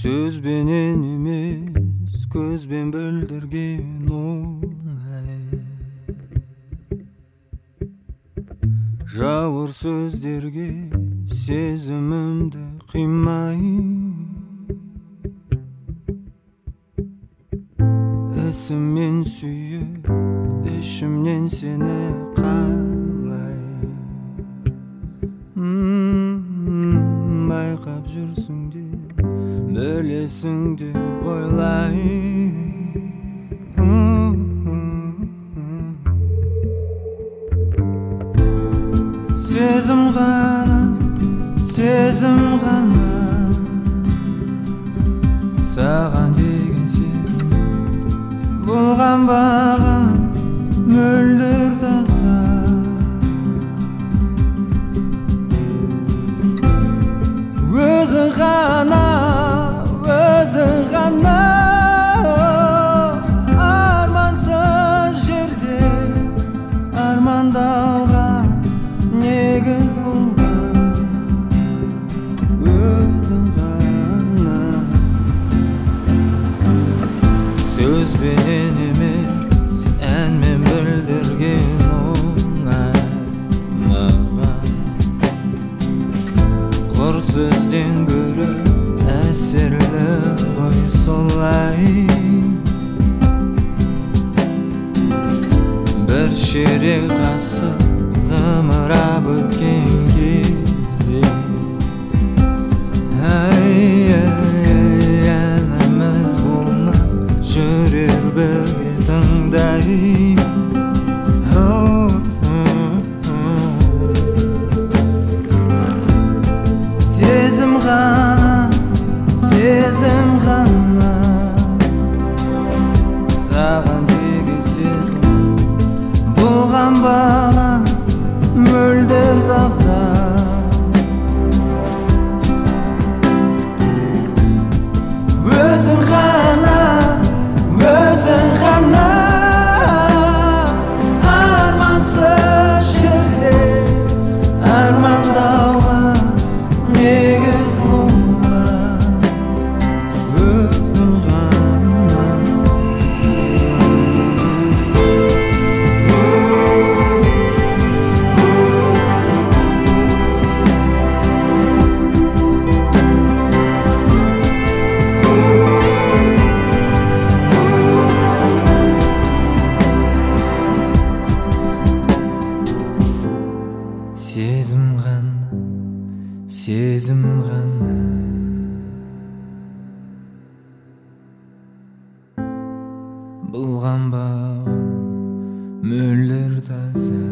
Сөзбенен емес, көзбен білдірген оңай. Жауыр сөздерге сезімімді қимай, ісіммен сүйіп, ішімнен сені қалай. Байқап жүрсің деп, білесің деп ойлай. Сезім ғана, сезім ғана, саған деген сезім болған баған мөлдір таза. Өзің ғана, өзің ғана, армансыз жерде армандауға негіз болған. Өзің ғана, сөзбенен емес, әнмен білдірген оңай маған. Құр сөзден гөрі әсерлі ғой солай. Бір ширек ғасыр зымырап өткен кезде, әніміз болмай жүрер бірге тыңдай. Сезім ғана, сезім ғана, саған деген сезім болған бала мөлдір таза. Өзің ғана, өзің ғана, армансыз жерде армандауға негіз болған. Өзің ғана, сезім ғана, сезім ғана, болған баған мөлдір таза.